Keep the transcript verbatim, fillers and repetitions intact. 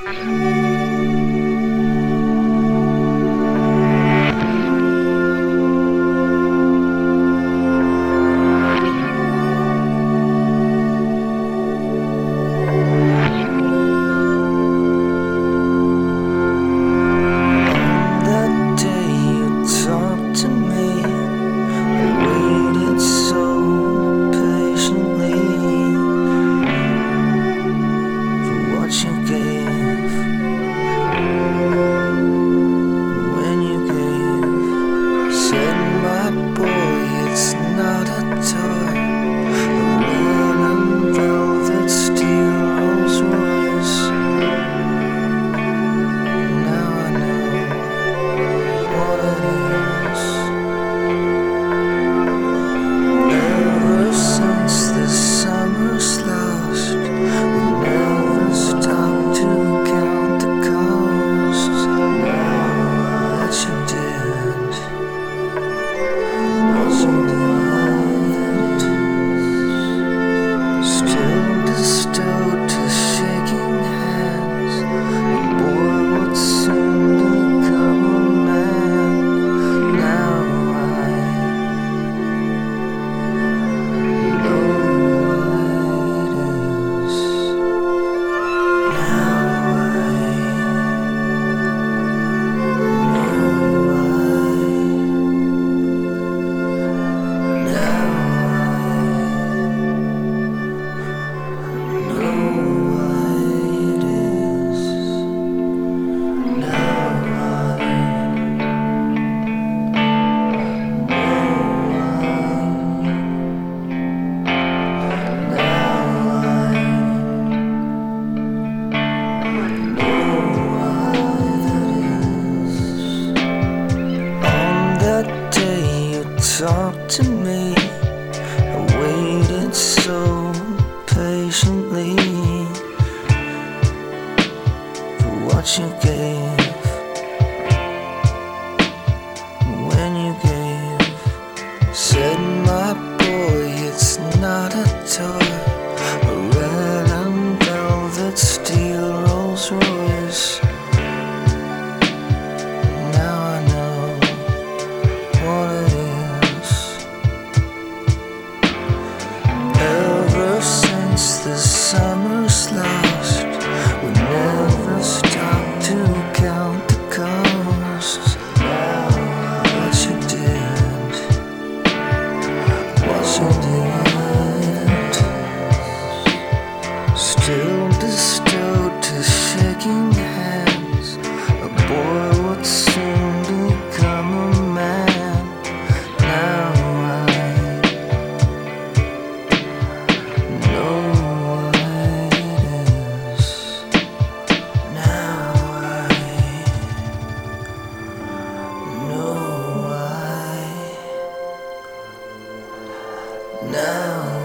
Talk to me. I waited so patiently for what you gave. When you gave, said my boy, it's not a toy, a red and velvet steel Rolls Royce. Now I know what it is. The summer's lost. We never stop to count the costs. What you did, what you did, still bestowed to shaking hands. A boy would soon become a man. Now now